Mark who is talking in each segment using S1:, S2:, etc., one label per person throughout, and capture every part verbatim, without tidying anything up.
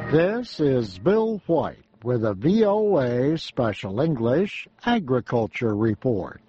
S1: This is Bill White with a V O A Special English Agriculture Report.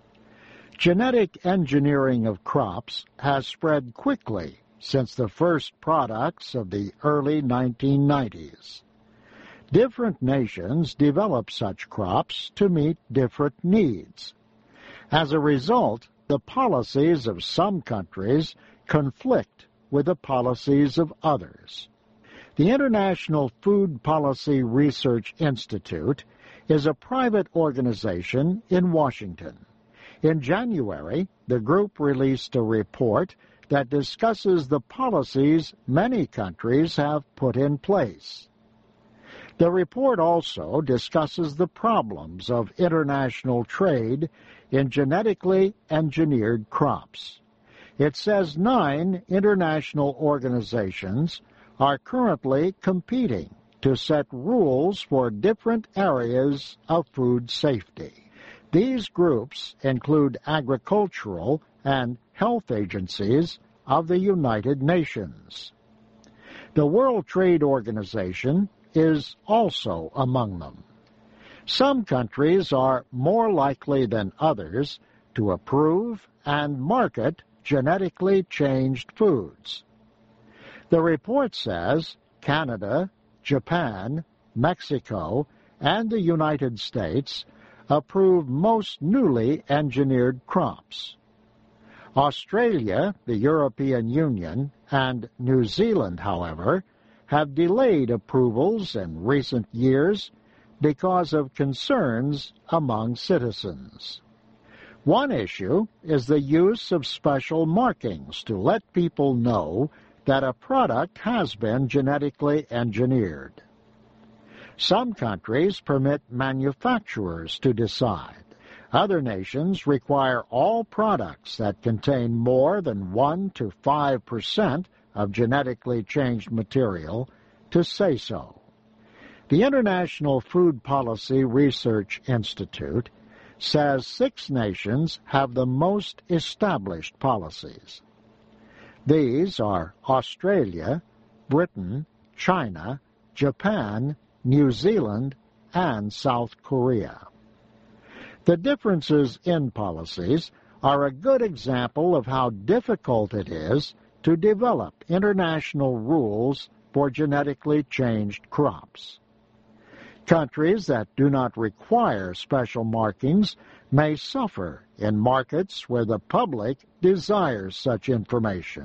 S1: Genetic engineering of crops has spread quickly since the first products of the early nineteen nineties. Different nations develop such crops to meet different needs. As a result, the policies of some countries conflict with the policies of others. The International Food Policy Research Institute is a private organization in Washington. In January, the group released a report that discusses the policies many countries have put in place. The report also discusses the problems of international trade in genetically engineered crops. It says nine international organizations are currently competing to set rules for different areas of food safety. These groups include agricultural and health agencies of the United Nations. The World Trade Organization is also among them. Some countries are more likely than others to approve and market genetically changed foods. The report says Canada, Japan, Mexico, and the United States approve most newly engineered crops. Australia, the European Union, and New Zealand, however, have delayed approvals in recent years because of concerns among citizens. One issue is the use of special markings to let people know that a product has been genetically engineered. Some countries permit manufacturers to decide. Other nations require all products that contain more than one to five percent of genetically changed material to say so. The International Food Policy Research Institute says six nations have the most established policies. These are Australia, Britain, China, Japan, New Zealand, and South Korea. The differences in policies are a good example of how difficult it is to develop international rules for genetically changed crops. Countries that do not require special markings may suffer in markets where the public desires such information.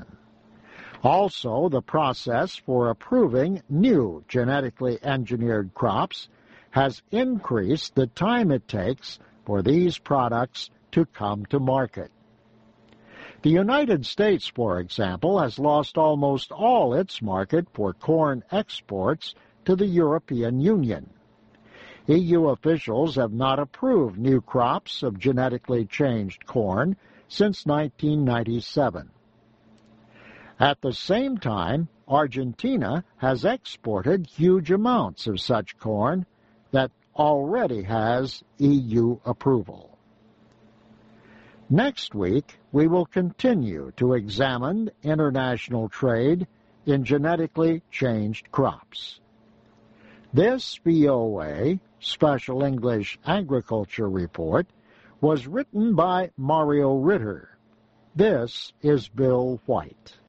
S1: Also, the process for approving new genetically engineered crops has increased the time it takes for these products to come to market. The United States, for example, has lost almost all its market for corn exports to the European Union. E U officials have not approved new crops of genetically changed corn since nineteen ninety-seven. At the same time, Argentina has exported huge amounts of such corn that already has E U approval. Next week, we will continue to examine international trade in genetically changed crops. This V O A Special English Agriculture Report was written by Mario Ritter. This is Bill White.